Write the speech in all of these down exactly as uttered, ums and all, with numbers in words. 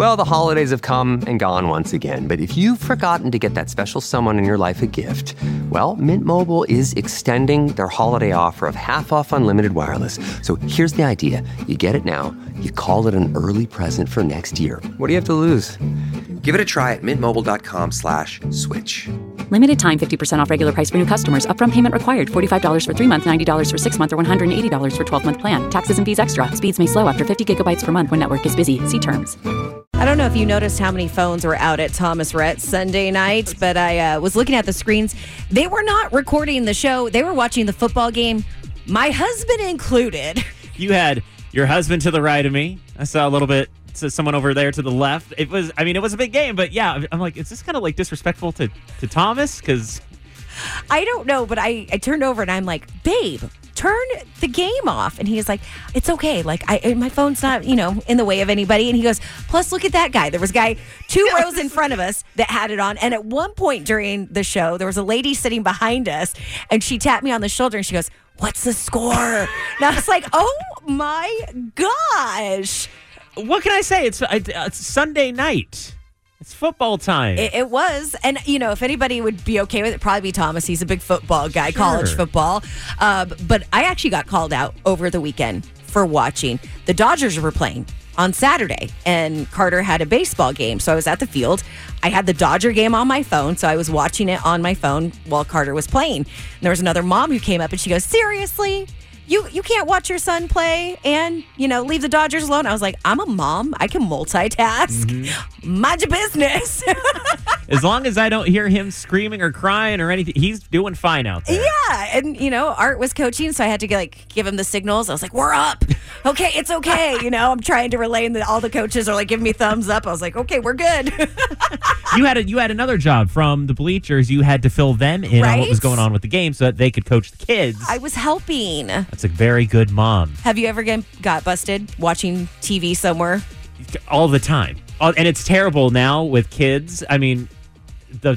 Well, the holidays have come and gone once again, but if you've forgotten to get that special someone in your life a gift, well, Mint Mobile is extending their holiday offer of half off unlimited wireless. So here's the idea. You get it now, you call it an early present for next year. What do you have to lose? Give it a try at mintmobile.com slash switch. Limited time fifty percent off regular price for new customers. Upfront payment required. forty-five dollars for three months, ninety dollars for six months, or one hundred eighty dollars for twelve month plan. Taxes and fees extra. Speeds may slow after fifty gigabytes per month when network is busy. See terms. I don't know if you noticed how many phones were out at Thomas Rhett Sunday night, but I uh, was looking at the screens. They were not recording the show. They were watching the football game, my husband included. You had your husband to the right of me. I saw a little bit. So someone over there to the left. It was, I mean, it was a big game, but yeah, I'm like, is this kind of like disrespectful to, to Thomas? Because I don't know, but I, I turned over and I'm like, babe, turn the game off. And he's like, it's okay. Like, I my phone's not, you know, in the way of anybody. And he goes, plus, look at that guy. There was a guy two rows in front of us that had it on. And at one point during the show, there was a lady sitting behind us and she tapped me on the shoulder and she goes, what's the score? And I was like, oh my gosh. What can I say? It's, it's Sunday night. It's football time. It, it was. And, you know, if anybody would be okay with it, probably be Thomas. He's a big football guy, sure. college football. Uh, but I actually got called out over the weekend for watching. The Dodgers were playing on Saturday, and Carter had a baseball game. So I was at the field. I had the Dodger game on my phone, so I was watching it on my phone while Carter was playing. And there was another mom who came up, and she goes, seriously? You you can't watch your son play and, you know, leave the Dodgers alone. I was like, I'm a mom. I can multitask. Mm-hmm. Mind your business. As long as I don't hear him screaming or crying or anything, he's doing fine out there. Yeah. And, you know, Art was coaching, so I had to like give him the signals. I was like, we're up. Okay, it's okay. You know, I'm trying to relay, and the, all the coaches are like giving me thumbs up. I was like, okay, we're good. You had a, you had another job from the bleachers. You had to fill them in right? on what was going on with the game so that they could coach the kids. I was helping. That's a very good mom. Have you ever get, got busted watching T V somewhere? All the time. And it's terrible now with kids. I mean, the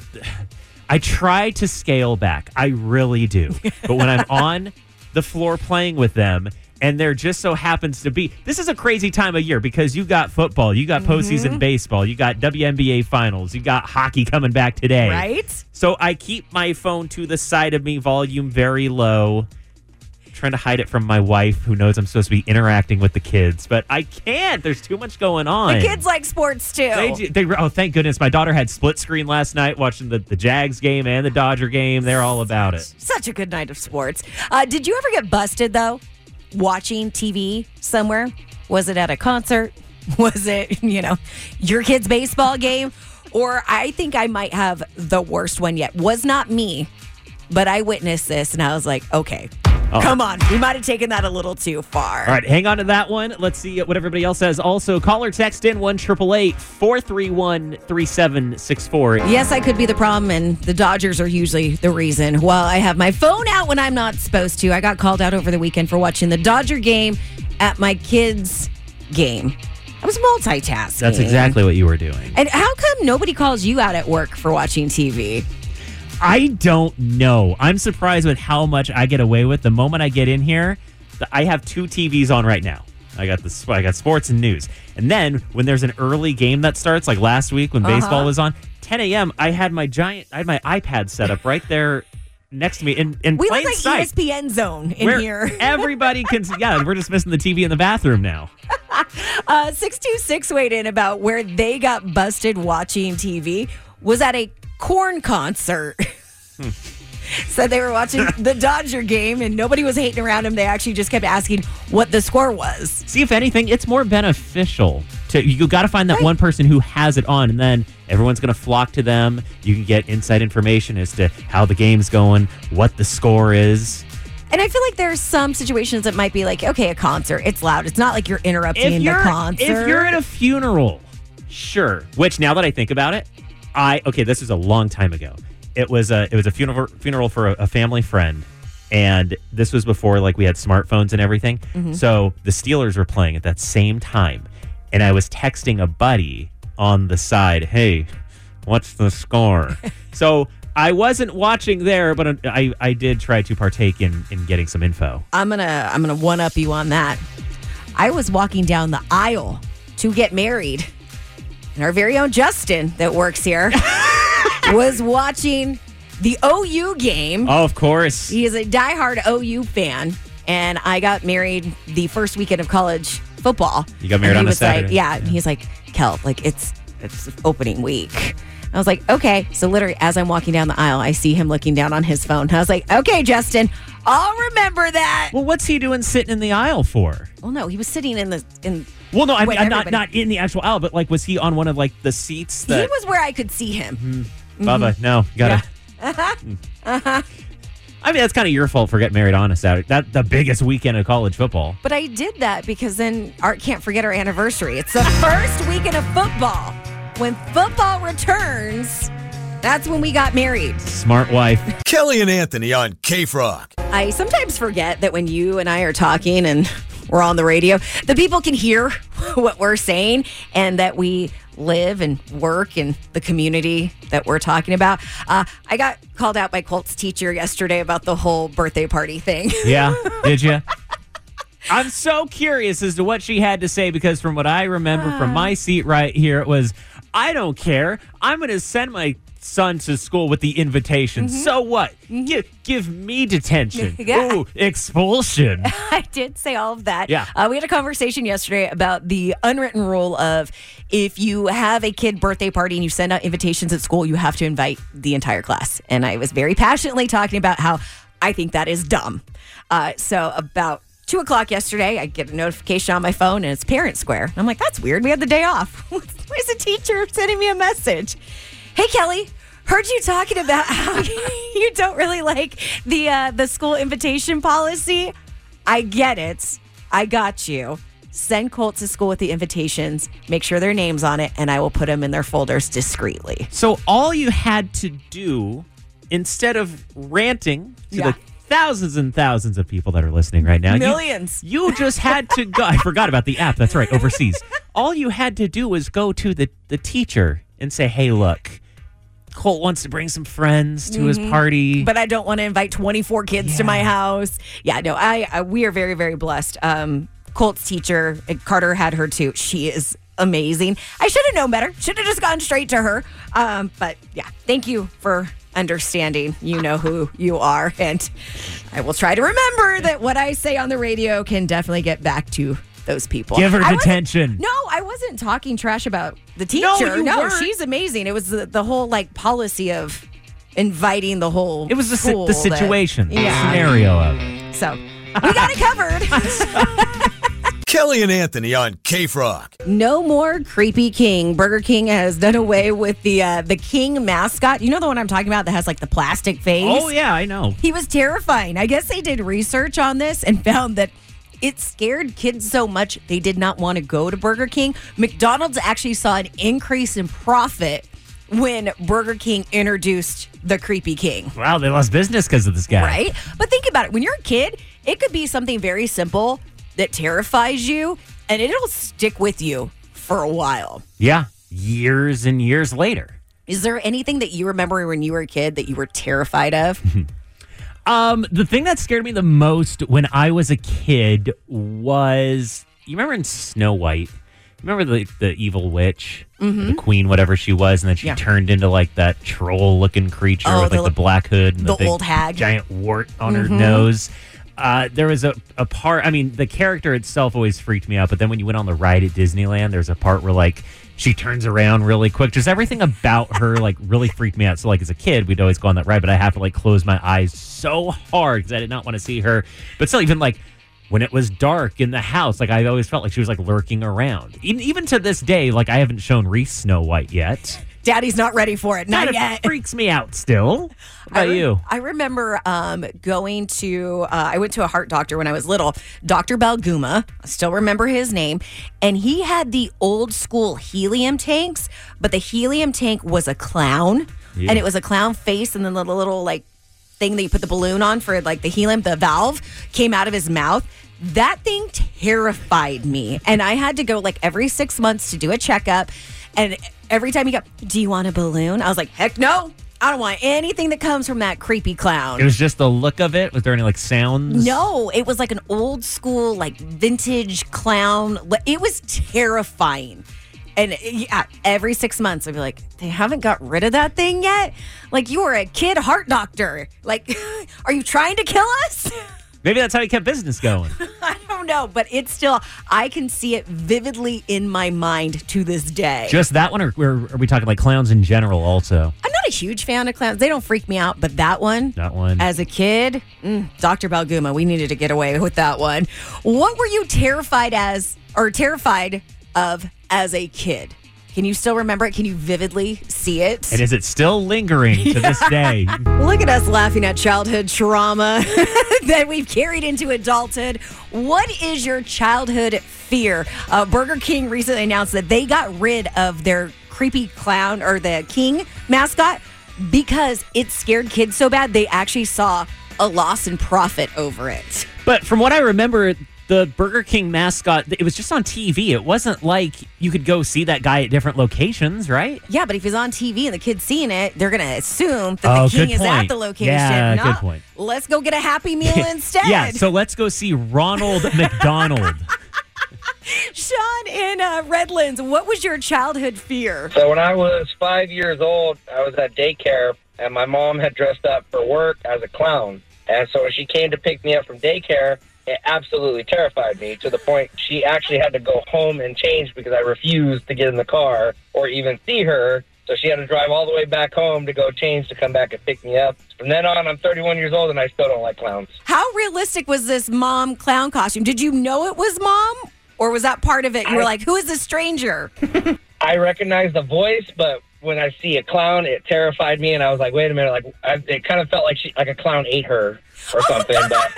I try to scale back. I really do. But when I'm on the floor playing with them, and there just so happens to be, this is a crazy time of year because you've got football, you got postseason mm-hmm. baseball, you got W N B A finals, you got hockey coming back today. Right? So I keep my phone to the side of me, volume very low, trying to hide it from my wife who knows I'm supposed to be interacting with the kids, but I can't. There's too much going on. The kids like sports too. They, they, oh, thank goodness. My daughter had split screen last night watching the, the Jags game and the Dodger game. They're all about it. Such a good night of sports. Uh, did you ever get busted, though, watching T V somewhere? Was it at a concert? Was it, you know, your kid's baseball game? Or I think I might have the worst one yet. Was not me, but I witnessed this and I was like, okay. Oh. Come on. We might have taken that a little too far. All right. Hang on to that one. Let's see what everybody else says. Also, call or text in one eight eight eight, four three one, three seven six four. Yes, I could be the problem, and the Dodgers are usually the reason. Well, I have my phone out when I'm not supposed to. I got called out over the weekend for watching the Dodger game at my kids' game. I was multitasking. That's exactly what you were doing. And how come nobody calls you out at work for watching T V? I don't know. I'm surprised with how much I get away with. The moment I get in here, I have two T Vs on right now. I got the I got sports and news. And then when there's an early game that starts, like last week when uh-huh. baseball was on, ten a.m., I had my giant, I had my iPad set up right there next to me in, in we plain look like sight. E S P N zone in Where here. Everybody can, yeah, we're just missing the T V in the bathroom now. uh, six two six weighed in about where they got busted watching T V. Was at a Korn concert. Hmm. Said they were watching the Dodger game and nobody was hating around them. They actually just kept asking what the score was. See, if anything, it's more beneficial. To You got to find that right. one person who has it on, and then everyone's going to flock to them. You can get inside information as to how the game's going, what the score is. And I feel like there's some situations that might be like, okay, a concert, it's loud. It's not like you're interrupting if you're, the concert. If you're at a funeral, sure. Which, now that I think about it, I okay, this was a long time ago. It was a it was a funeral funeral for a, a family friend, and this was before like we had smartphones and everything. Mm-hmm. So the Steelers were playing at that same time, and I was texting a buddy on the side, "Hey, what's the score?" So I wasn't watching there, but I I did try to partake in in getting some info. I'm gonna I'm gonna one up you on that. I was walking down the aisle to get married. And our very own Justin that works here was watching the O U game. Oh, of course. He is a diehard O U fan. And I got married the first weekend of college football. You got married and he on a was Saturday? Like, yeah, yeah. And he's like, Kel, like it's it's opening week. I was like, okay. So literally, as I'm walking down the aisle, I see him looking down on his phone. I was like, okay, Justin, I'll remember that. Well, what's he doing sitting in the aisle for? Well, no, he was sitting in the in. Well, no, I mean, with I'm not everybody. not in the actual aisle, but like, was he on one of like the seats that? He was where I could see him. Mm-hmm. Bubba, no, you gotta. Yeah. Uh-huh. Uh-huh. I mean, that's kind of your fault for getting married on a Saturday. That the biggest weekend of college football. But I did that because then Art can't forget our anniversary. It's the first weekend of football. When football returns, that's when we got married. Smart wife. Kelly and Anthony on K-Frog. I sometimes forget that when you and I are talking and we're on the radio, the people can hear what we're saying and that we live and work in the community that we're talking about. Uh, I got called out by Colt's teacher yesterday about the whole birthday party thing. Yeah, did you? I'm so curious as to what she had to say because from what I remember from my seat right here, it was, I don't care. I'm going to send my son to school with the invitation. Mm-hmm. So what? Mm-hmm. Give, give me detention. Yeah. Ooh, expulsion. I did say all of that. Yeah. Uh, we had a conversation yesterday about the unwritten rule of if you have a kid birthday party and you send out invitations at school, you have to invite the entire class. And I was very passionately talking about how I think that is dumb. Uh, so about two o'clock yesterday, I get a notification on my phone and it's Parent Square. I'm like, that's weird. We had the day off. Why is the teacher sending me a message? Hey, Kelly, heard you talking about how you don't really like the uh, the school invitation policy. I get it. I got you. Send Colt to school with the invitations. Make sure their name's on it, and I will put them in their folders discreetly. So all you had to do, instead of ranting to Yeah. the thousands and thousands of people that are listening right now. Millions. You, you just had to go. I forgot about the app. That's right, overseas. All you had to do was go to the, the teacher and say, hey, look, Colt wants to bring some friends to mm-hmm. his party. But I don't want to invite twenty-four kids yeah. to my house. Yeah, no, I, I we are very, very blessed. Um, Colt's teacher, Carter had her too. She is amazing. I should have known better. Should have just gone straight to her. Um, but yeah, thank you for understanding. You know who you are. And I will try to remember that what I say on the radio can definitely get back to those people. Give her I detention. No, I wasn't talking trash about the teacher. No, you no weren't. She's amazing. It was the, the whole like policy of inviting the whole It was the, si- school the that- situation, the yeah. scenario of it. So we got it covered. Kelly and Anthony on K-Frog. No more creepy king. Burger King has done away with the uh, the king mascot. You know the one I'm talking about that has like the plastic face? Oh, yeah, I know. He was terrifying. I guess they did research on this and found that it scared kids so much they did not want to go to Burger King. McDonald's actually saw an increase in profit when Burger King introduced the creepy king. Wow, they lost business because of this guy. Right? But think about it. When you're a kid, it could be something very simple that terrifies you, and it'll stick with you for a while. Yeah, years and years later. Is there anything that you remember when you were a kid that you were terrified of? Um, the thing that scared me the most when I was a kid was, you remember in Snow White? Remember the the evil witch, Mm-hmm. the queen, whatever she was, and then she Yeah. turned into like that troll-looking creature Oh, with like the- the black hood and the the, big old hag. giant wart on her Mhm. nose. Uh, there was a, a part, I mean, the character itself always freaked me out, but then when you went on the ride at Disneyland, there's a part where like she turns around really quick. Just everything about her like really freaked me out. So like as a kid, we'd always go on that ride, but I have to like close my eyes so hard because I did not want to see her. But still, even like when it was dark in the house, like I always felt like she was like lurking around. Even, even to this day, like I haven't shown Reese Snow White yet. Daddy's not ready for it. Not Kind of yet. freaks me out still. What about I re- you? I remember um, going to, uh, I went to a heart doctor when I was little, Doctor Balguma. I still remember his name. And he had the old school helium tanks, but the helium tank was a clown. Yeah. And it was a clown face, and then the little like thing that you put the balloon on for like the helium, the valve came out of his mouth. That thing terrified me. And I had to go like every six months to do a checkup. And every time he go, do you want a balloon? I was like, heck no. I don't want anything that comes from that creepy clown. It was just the look of it. Was there any like sounds? No, it was like an old school, like vintage clown. It was terrifying. And yeah, every six months, I'd be like, they haven't got rid of that thing yet? Like, you were a kid heart doctor. Like, are you trying to kill us? Maybe that's how he kept business going. I don't know, but it's still, I can see it vividly in my mind to this day. Just that one, or, or are we talking like clowns in general also? I'm not a huge fan of clowns. They don't freak me out, but that one, That one. as a kid, mm, Doctor Balguma, we needed to get away with that one. What were you terrified as, or terrified of as a kid? Can you still remember it? Can you vividly see it? And is it still lingering to this day? Look at us laughing at childhood trauma that we've carried into adulthood. What is your childhood fear? Uh, Burger King recently announced that they got rid of their creepy clown or the king mascot because it scared kids so bad they actually saw a loss in profit over it. But from what I remember, the Burger King mascot, it was just on T V. It wasn't like you could go see that guy at different locations, right? Yeah, but if he's on T V and the kid's seeing it, they're going to assume that Oh, the king good is at point. the location. Yeah, No, good point. Let's go get a Happy Meal instead. Yeah, so let's go see Ronald McDonald. Sean in uh, Redlands, what was your childhood fear? So when I was five years old, I was at daycare, and my mom had dressed up for work as a clown. And so when she came to pick me up from daycare, it absolutely terrified me to the point she actually had to go home and change because I refused to get in the car or even see her. So she had to drive all the way back home to go change to come back and pick me up. From then on, I'm thirty-one years old, and I still don't like clowns. How realistic was this mom clown costume? Did you know it was mom? Or was that part of it? You were I- like, who is this stranger? I recognize the voice, but when I see a clown, it terrified me, and I was like, wait a minute. Like I, it kind of felt like she, like a clown ate her or something. But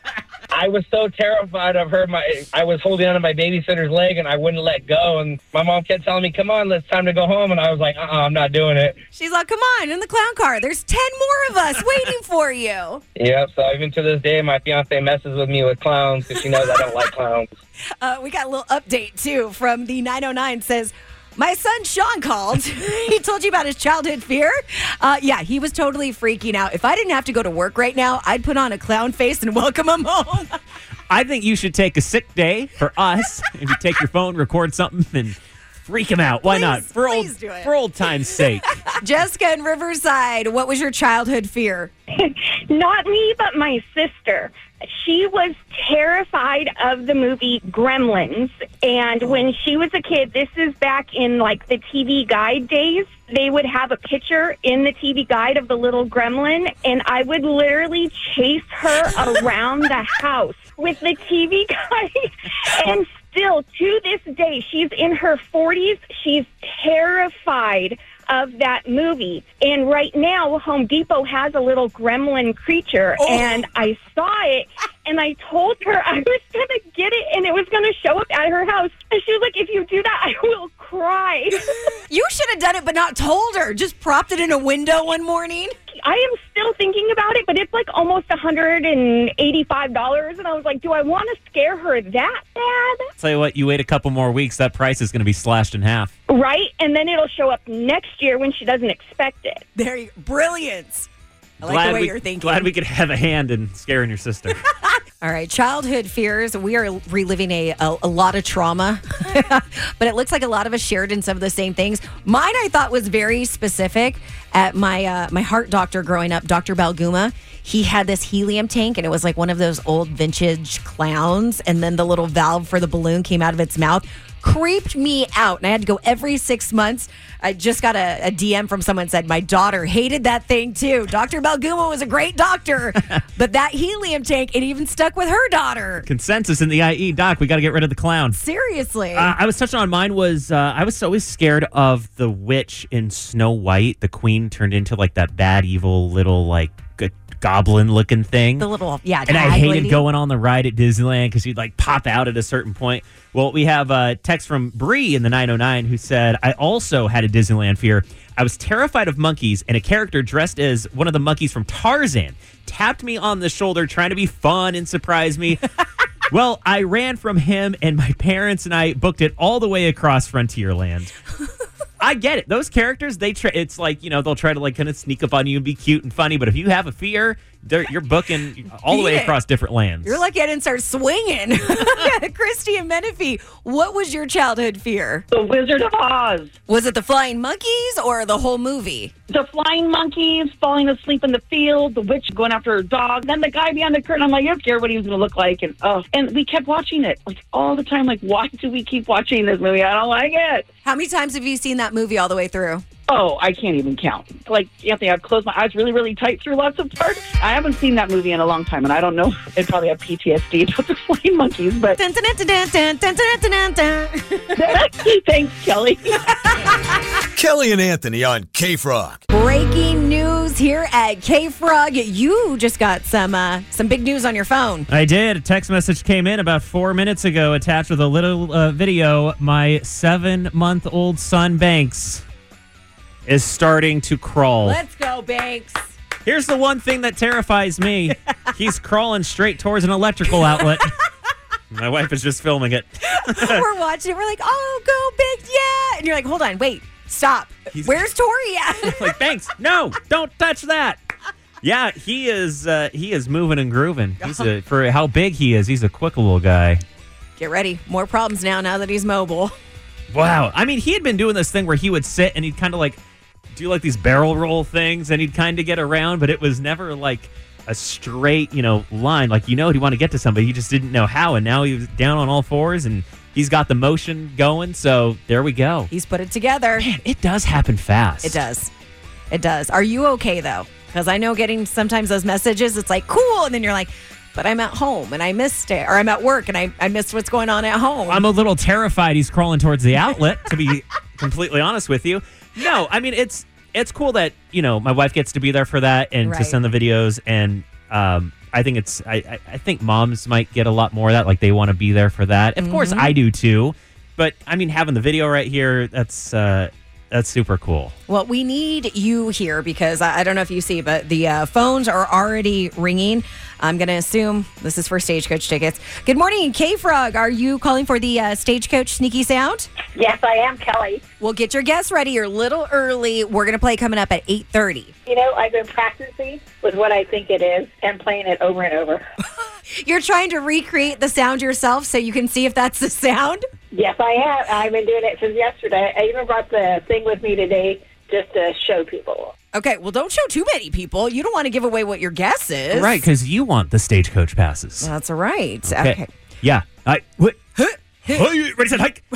I was so terrified of her. My I was holding onto my babysitter's leg, and I wouldn't let go. And my mom kept telling me, come on, it's time to go home. And I was like, uh-uh, I'm not doing it. She's like, come on, in the clown car. There's ten more of us waiting for you. Yep, so even to this day, my fiance messes with me with clowns because she knows I don't like clowns. Uh, we got a little update, too, from the nine oh nine. Says, my son Sean called. He told you about his childhood fear. Uh, yeah, he was totally freaking out. If I didn't have to go to work right now, I'd put on a clown face and welcome him home. I think you should take a sick day for us. If you take your phone, record something, and freak him out. Why Please, not? For please old, do it. for old time's sake. Jessica in Riverside, what was your childhood fear? Not me, but my sister. She was terrified of the movie Gremlins. And when she was a kid, this is back in like the T V guide days, they would have a picture in the T V guide of the little gremlin. And I would literally chase her around the house with the T V guide. And still, to this day, she's in her forties. She's terrified of that movie. And right now, Home Depot has a little gremlin creature, Oh. and I saw it, and I told her I was going to get it, and it was going to show up at her house. And she was like, if you do that, I will cry. You should have done it, but not told her. Just propped it in a window one morning. I am still thinking about it, but it's like almost one hundred eighty-five dollars, and I was like, do I want to scare her that bad? Tell you what, you wait a couple more weeks, that price is going to be slashed in half. Right? And then it'll show up next year when she doesn't expect it. There you Brilliance. I like the way we, you're thinking. Glad we could have a hand in scaring your sister. All right, childhood fears. We are reliving a, a, a lot of trauma, but it looks like a lot of us shared in some of the same things. Mine, I thought, was very specific. At my uh, my heart doctor growing up, Doctor Balguma, he had this helium tank, and it was like one of those old vintage clowns, and then the little valve for the balloon came out of its mouth. Creeped me out, and I had to go every six months. I just got a, a D M from someone said my daughter hated that thing too. Doctor Balguma was a great doctor, but that helium tank, it even stuck with her daughter. Consensus in the I E, Doc, we got to get rid of the clown. Seriously. Uh, I was touching on mine was uh, I was always scared of the witch in Snow White. The queen turned into like that bad, evil little like g- goblin looking thing. the little, yeah, And I tag hated lady. going on the ride at Disneyland because you'd like pop out at a certain point. Well, we have a text from Bree in the nine oh nine who said, I also had a Disneyland fear. I was terrified of monkeys, and a character dressed as one of the monkeys from Tarzan tapped me on the shoulder trying to be fun and surprise me. Well, I ran from him, and my parents and I booked it all the way across Frontierland. I get it. Those characters, they try, it's like, you know, they'll try to like kind of sneak up on you and be cute and funny. But if you have a fear, They're, you're booking all the way Yeah. across different lands. You're lucky I didn't start swinging. Christy and Menifee, what was your childhood fear? The Wizard of Oz. Was it the flying monkeys or the whole movie? The flying monkeys, falling asleep in the field, the witch going after her dog, then the guy behind the curtain. I'm like, I don't care what he was going to look like. And oh, and we kept watching it like all the time. Like, why do we keep watching this movie? I don't like it. How many times have you seen that movie all the way through? Oh, I can't even count. Like, Anthony, I've closed my eyes really, really tight through lots of parts. I haven't seen that movie in a long time, and I don't know. I'd probably have P T S D about the flying monkeys, but Dun, dun, dun, dun, dun, dun, dun, dun, dun, dun. thanks, Kelly. Kelly and Anthony on K-Frog. Breaking news here at K-Frog. You just got some uh, some big news on your phone. I did. A text message came in about four minutes ago attached with a little uh, video. My seven-month-old son, Banks, is starting to crawl. Let's go, Banks. Here's the one thing that terrifies me. He's crawling straight towards an electrical outlet. My wife is just filming it. We're watching it. We're like, oh, go, Banks, yeah. And you're like, hold on, wait, stop. He's- Where's Tori at? Like, Banks, no, don't touch that. Yeah, he is uh, he is moving and grooving. He's a, for how big he is, he's a quick little guy. Get ready. More problems now, now that he's mobile. Wow. I mean, he had been doing this thing where he would sit and he'd kind of like do like these barrel roll things and he'd kind of get around, but it was never like a straight, you know, line. Like, you know, he'd want to get to somebody. He just didn't know how. And now he was down on all fours and he's got the motion going. So there we go. He's put it together. Man, it does happen fast. It does. It does. Are you okay, though? Because I know getting sometimes those messages, it's like, cool. And then you're like, but I'm at home and I missed it. Or I'm at work and I, I missed what's going on at home. I'm a little terrified he's crawling towards the outlet, to be completely honest with you. No, I mean, it's it's cool that, you know, my wife gets to be there for that and Right. to send the videos. And um, I think it's, I, I, I think moms might get a lot more of that. Like, they want to be there for that. Of course, I do too. But, I mean, having the video right here, that's uh, that's super cool. Well, we need you here because I, I don't know if you see, but the uh, phones are already ringing. I'm going to assume this is for Stagecoach tickets. Good morning, K-Frog. Are you calling for the uh, Stagecoach Sneaky Sound? Yes, I am, Kelly. Well, get your guests ready. You're a little early. We're going to play coming up at eight thirty. You know, I've been practicing with what I think it is and playing it over and over. You're trying to recreate the sound yourself so you can see if that's the sound? Yes, I have. I've been doing it since yesterday. I even brought the thing with me today just to show people. Okay, well, don't show too many people. You don't want to give away what your guess is. Right, because you want the Stagecoach passes. That's right. Okay. Okay. Yeah. I, what? Hey, ready, set, hike.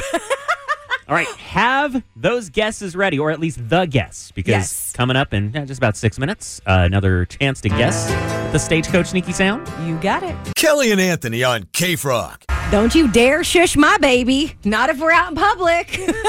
All right, have those guesses ready, or at least the guess, because Yes. coming up in uh, just about six minutes, uh, another chance to guess the Stagecoach Sneaky Sound. You got it. Kelly and Anthony on K-Frog. Don't you dare shush my baby. Not if we're out in public.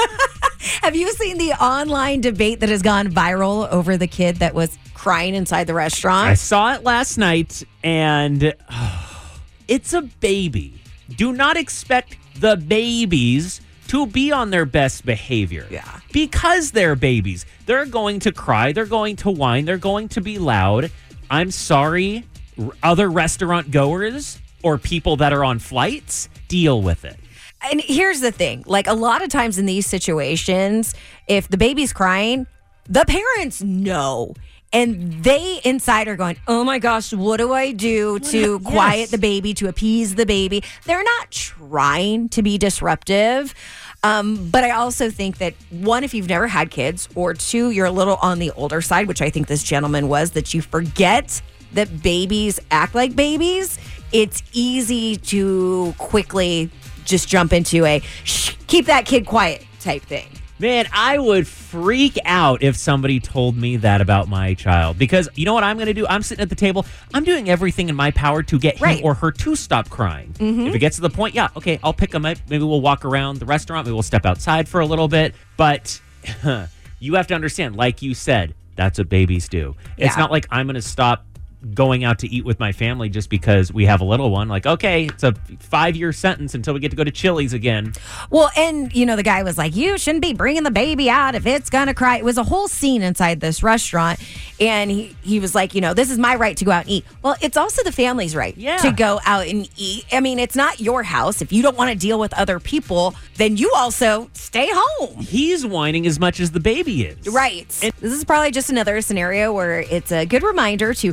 Have you seen the online debate that has gone viral over the kid that was crying inside the restaurant? I saw it last night, and oh, it's a baby. Do not expect the babies to be on their best behavior. Yeah. Because they're babies. They're going to cry. They're going to whine. They're going to be loud. I'm sorry, r- other restaurant goers or people that are on flights, deal with it. And here's the thing, like a lot of times in these situations, if the baby's crying, the parents know. And they inside are going, oh my gosh, what do I do to Yes. quiet the baby, to appease the baby? They're not trying to be disruptive. Um, but I also think that, one, if you've never had kids, or two, you're a little on the older side, which I think this gentleman was, that you forget that babies act like babies. It's easy to quickly just jump into a shh, keep that kid quiet type thing. Man, I would freak out if somebody told me that about my child. Because you know what I'm going to do? I'm sitting at the table. I'm doing everything in my power to get Right. him or her to stop crying. If it gets to the point, yeah, okay, I'll pick them up. Maybe we'll walk around the restaurant. Maybe we'll step outside for a little bit. But you have to understand, like you said, that's what babies do. It's Yeah. not like I'm going to stop going out to eat with my family just because we have a little one. Like, okay, it's a five-year sentence until we get to go to Chili's again. Well, and, you know, the guy was like, you shouldn't be bringing the baby out if it's going to cry. It was a whole scene inside this restaurant. And he, he was like, you know, this is my right to go out and eat. Well, it's also the family's right Yeah. to go out and eat. I mean, it's not your house. If you don't want to deal with other people, then you also stay home. He's whining as much as the baby is. Right. this is probably just another scenario where it's a good reminder to have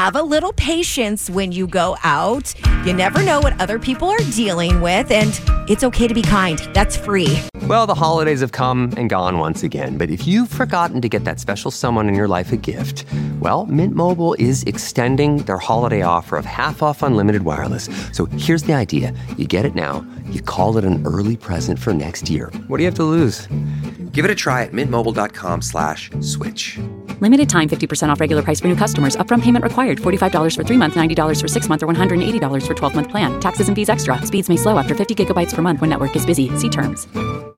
have a little patience when you go out. You never know what other people are dealing with, and it's okay to be kind. That's free. Well, the holidays have come and gone once again, but if you've forgotten to get that special someone in your life a gift, well, Mint Mobile is extending their holiday offer of half off unlimited wireless. So here's the idea. You get it now. You call it an early present for next year. What do you have to lose? Give it a try at mintmobile.com slash switch. Limited time fifty percent off regular price for new customers. Upfront payment required. forty-five dollars for three months, ninety dollars for six months, or one hundred eighty dollars for twelve month plan. Taxes and fees extra. Speeds may slow after fifty gigabytes per month when network is busy. See terms.